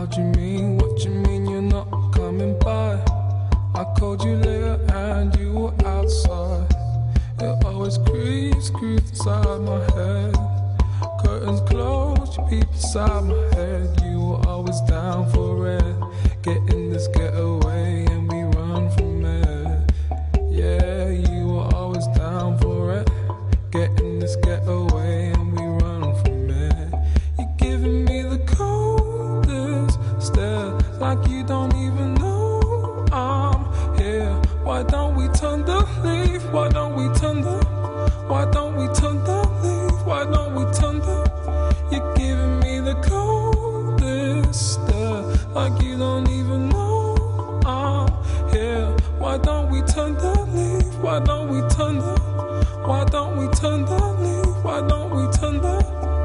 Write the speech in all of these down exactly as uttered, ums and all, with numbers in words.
What you mean, what you mean you're not coming by? I called you later and you were outside. It always creeps, creeps inside my head. Curtains closed, you peep inside my head. You were always down for it. Getting this getaway and we run from it. Yeah, you were always down for it. Getting this getaway and we run from it. You're giving me the coldest stare, like you don't even know I'm here. Why don't we turn the leaf? Why don't we turn the? Why don't we turn the leaf? Why don't we turn the? You're giving me the coldest stare, like you don't even know I'm here. Why don't we turn the leaf? Why don't we turn the? Why don't we turn the leaf? Why don't we turn the?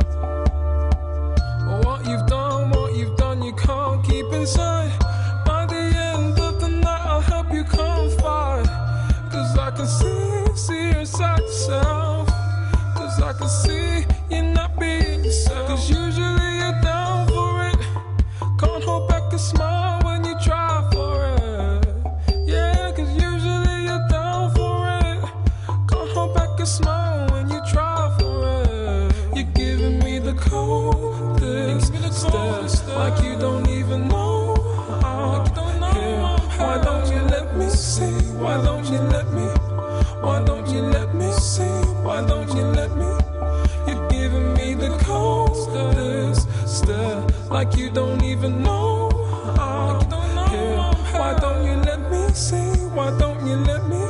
What you've done, what you've done, you can't keep inside. By the end of the night, I'll help you confide. Cause I can see, see inside yourself. Cause I can see you're not being yourself. Cause usually you're down for it. Can't hold back a smile when you try for it. Yeah, cause usually you're down for it. Can't hold back a smile when you try for it. You're giving me the coldest stare, like you don't even know I'm here. Why don't you let me see? Why don't you let me? Why don't you let me see? Why don't you let me? You're giving me the coldest stare, like you don't even know I'm here. Why don't you let me see? Why don't you let me?